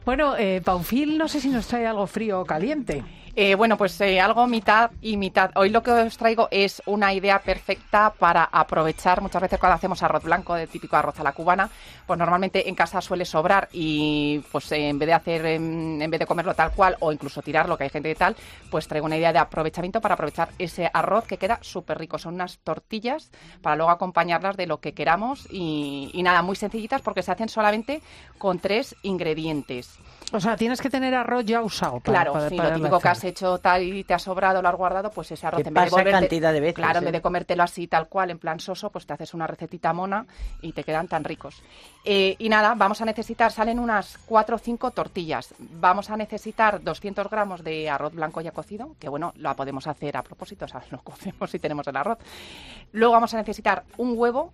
Bueno, Paufil, no sé si nos trae algo frío o caliente. Bueno, pues algo mitad y mitad. Hoy lo que os traigo es una idea perfecta para aprovechar. Muchas veces cuando hacemos arroz blanco, de típico arroz a la cubana, pues normalmente en casa suele sobrar y pues en vez de comerlo tal cual o incluso tirarlo, que hay gente que tal, pues traigo una idea de aprovechamiento para aprovechar ese arroz que queda súper rico. Son unas tortillas para luego acompañarlas de lo que queramos y nada, muy sencillitas porque se hacen solamente con 3 ingredientes. O sea, tienes que tener arroz ya usado. Claro, sí, lo típico que has hecho tal y te ha sobrado, lo has guardado, pues ese arroz Que pasa cantidad de veces. Claro, en vez de comértelo así tal cual, en plan soso, pues te haces una recetita mona y te quedan tan ricos. Y nada, vamos a necesitar, salen unas 4 o 5 tortillas. Vamos a necesitar 200 gramos de arroz blanco ya cocido, que bueno, lo podemos hacer a propósito, o sea, lo cocemos si tenemos el arroz. Luego vamos a necesitar un huevo,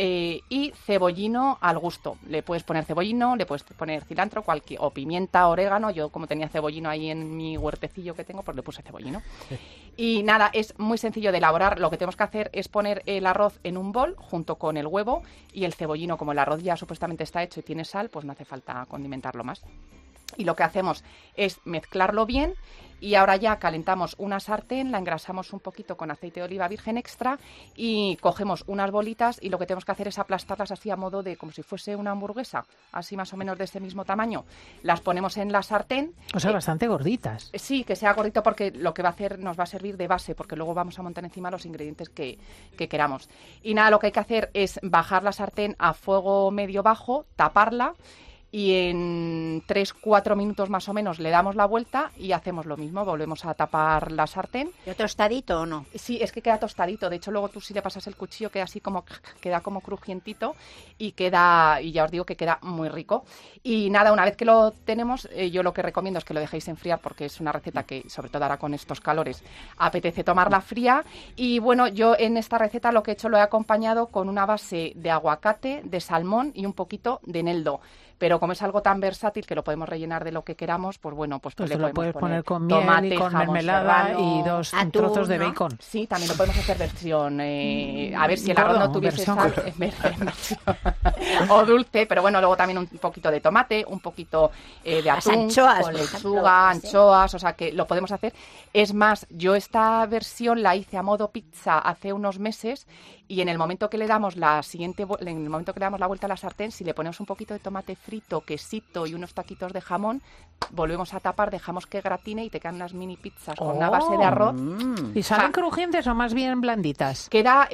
y cebollino al gusto. Le puedes poner cebollino, le puedes poner cilantro, o pimienta, orégano. Yo, como tenía cebollino ahí en mi huertecillo que tengo, pues le puse cebollino. Y nada, es muy sencillo de elaborar. Lo que tenemos que hacer es poner el arroz en un bol junto con el huevo y el cebollino. Como el arroz ya supuestamente está hecho y tiene sal, pues no hace falta condimentarlo más. Y lo que hacemos es mezclarlo bien y ahora ya calentamos una sartén, la engrasamos un poquito con aceite de oliva virgen extra y cogemos unas bolitas y lo que tenemos que hacer es aplastarlas así a modo de como si fuese una hamburguesa, así más o menos de ese mismo tamaño. Las ponemos en la sartén. O sea, bastante gorditas. Sí, que sea gordito porque lo que va a hacer nos va a servir de base porque luego vamos a montar encima los ingredientes que queramos. Y nada, lo que hay que hacer es bajar la sartén a fuego medio bajo, taparla. Y en 3-4 minutos más o menos le damos la vuelta y hacemos lo mismo, volvemos a tapar la sartén. ¿Y tostadito o no? Sí, es que queda tostadito, de hecho luego tú si le pasas el cuchillo queda así como, queda como crujientito y ya os digo que queda muy rico. Y nada, una vez que lo tenemos, yo lo que recomiendo es que lo dejéis enfriar porque es una receta que, sobre todo ahora con estos calores, apetece tomarla fría. Y bueno, yo en esta receta lo que he hecho lo he acompañado con una base de aguacate, de salmón y un poquito de eneldo. Pero como es algo tan versátil que lo podemos rellenar de lo que queramos, pues bueno, pues le lo puedes poner con tomate, miel y con jamón mermelada serrano, y 2 atún, trozos de ¿no? bacon. Sí, también lo podemos hacer versión, a ver si el arroz no tuviese sal, o dulce, pero bueno, luego también un poquito de tomate, un poquito de atún, anchoas, con por lechuga, ejemplo, anchoas, o sea que lo podemos hacer. Es más, yo esta versión la hice a modo pizza hace unos meses y en el momento que le damos la vuelta a la sartén, si le ponemos un poquito de tomate frito, quesito y unos taquitos de jamón, volvemos a tapar, dejamos que gratine y te quedan unas mini pizzas con una base de arroz. ¿Y salen crujientes o más bien blanditas? Queda,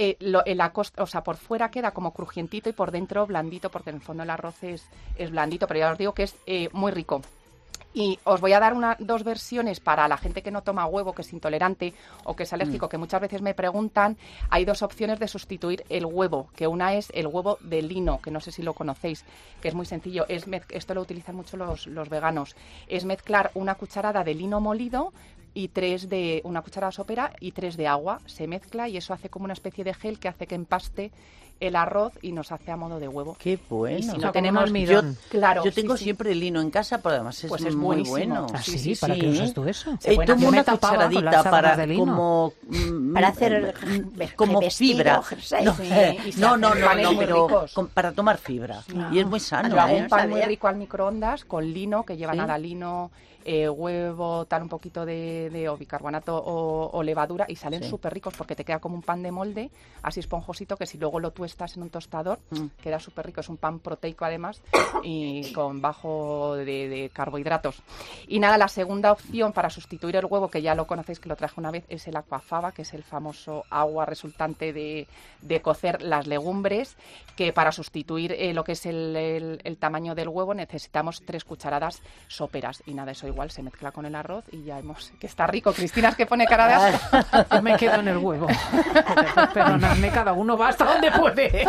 o sea, por fuera queda como crujientito y por dentro blandito, porque en el fondo el arroz es blandito, pero ya os digo que es muy rico. Y os voy a dar 2 versiones para la gente que no toma huevo, que es intolerante o que es alérgico, que muchas veces me preguntan. Hay 2 opciones de sustituir el huevo, que una es el huevo de lino, que no sé si lo conocéis, que es muy sencillo. Esto lo utilizan mucho los veganos. Es mezclar una cucharada de lino molido y una cucharada sopera y 3 de agua. Se mezcla y eso hace como una especie de gel que hace que empaste el arroz y nos hace a modo de huevo. Qué bueno. Y si O no sea, tenemos almidón. claro, yo tengo sí. siempre lino en casa, pero además es, Pues es muy buenísimo. bueno. ¿Ah, sí? Sí, ¿Para sí. qué usas tú eso? Bueno, Tomo yo me una tapaba con las cucharadita sábanas para de lino. como Para hacer como vestido, fibra. jersey. No, Sí, y se no, hacen panes muy pero ricos. para tomar fibra. Y es muy sano, Yo hago ¿eh? un pan sabía. muy rico al microondas con lino, que lleva ¿Sí? nada, lino, huevo, tal, un poquito de o bicarbonato o levadura y salen Sí. súper ricos porque te queda como un pan de molde, así esponjosito, que si luego lo tuestas en un tostador, queda súper rico. Es un pan proteico además y con bajo de carbohidratos. Y nada, la segunda opción para sustituir el huevo, que ya lo conocéis, que lo traje una vez, es el aquafaba, que es el famoso agua resultante de cocer las legumbres, que para sustituir lo que es el tamaño del huevo necesitamos 3 cucharadas soperas. Y nada, eso igual se mezcla con el arroz y ya que está rico. Cristina es que pone cara de asco. Yo me quedo en el huevo. Perdonadme, cada uno va hasta donde puede.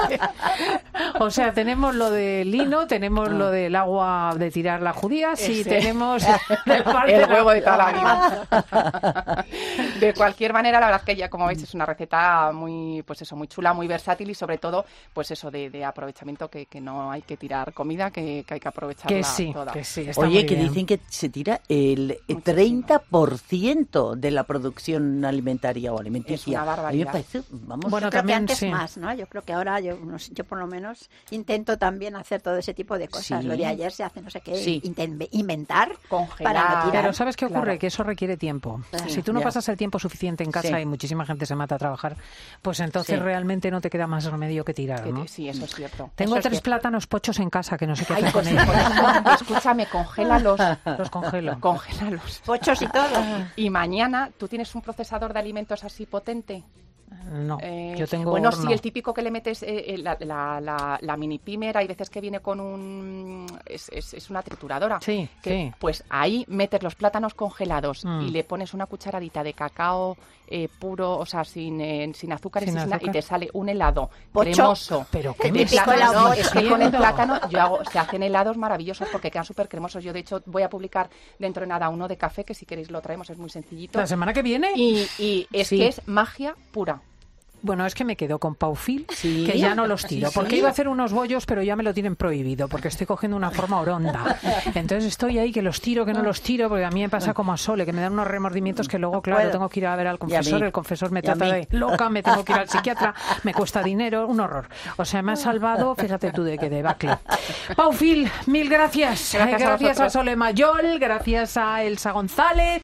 O sea, tenemos lo del lino, tenemos lo del agua de tirar las judías y Ese. tenemos El huevo de toda la vida. De cualquier manera, la verdad es que ya, como veis, es una receta muy, pues eso, muy chula, muy versátil y sobre todo, pues eso, de aprovechamiento, que no hay que tirar comida, que hay que aprovecharla que sí, toda. que sí. Está Oye, muy que bien. dicen que se tira el 30% 10% de la producción alimentaria o alimenticia. Es una A mí me barbaridad. parece, vamos, Bueno, Yo creo que también antes sí. más, ¿no? Yo creo que ahora yo, no sé, yo por lo menos intento también hacer todo ese tipo de cosas. Sí. Lo de ayer se hace no sé qué, Sí. inventar Congelar. para no tirar. Pero ¿sabes qué ocurre? Claro. Que eso requiere tiempo. Claro. Si tú no Ya. pasas el tiempo suficiente en casa Sí. y muchísima gente se mata a trabajar, pues entonces Sí. realmente no te queda más remedio que tirar, ¿no? Sí, eso es cierto. Tengo Eso es 3 cierto. plátanos pochos en casa que no sé qué Ay, hacer pues con sí, por ellos. eso, escúchame, congélalos. Los congelo. Congélalos. Pochos y todo. Y mañana, ¿tú tienes un procesador de alimentos así potente? No, yo tengo Bueno, horno. sí, el típico que le metes la mini pimer, hay veces que viene con un... Es una trituradora. Sí, que, sí. Pues ahí metes los plátanos congelados Mm. y le pones una cucharadita de cacao puro, o sea, sin azúcar, Sin nada, azúcar. y te sale un helado Pocho. cremoso. ¿Pero qué de me Típico estás plátano. helado Es que con el diciendo? plátano se hacen helados maravillosos porque quedan súper cremosos. Yo, de hecho, voy a publicar dentro de nada uno de café, que si queréis lo traemos, es muy sencillito. ¿La semana que viene? Y es Sí. que es magia pura. Bueno, es que me quedo con Paufil, Sí. que ya no los tiro, Sí, porque sí. iba a hacer unos bollos, pero ya me lo tienen prohibido, porque estoy cogiendo una forma oronda. Entonces estoy ahí que los tiro, que no los tiro, porque a mí me pasa como a Sole, que me dan unos remordimientos que luego, claro, puedo. tengo que ir a ver al Y a confesor, mí. el confesor me Y a trata mí. de loca, me tengo que ir al psiquiatra, me cuesta dinero, un horror. O sea, me ha salvado, fíjate tú, de qué debacle. Paufil, mil gracias. Gracias a Gracias a vosotros. Sole Mayol, gracias a Elsa González.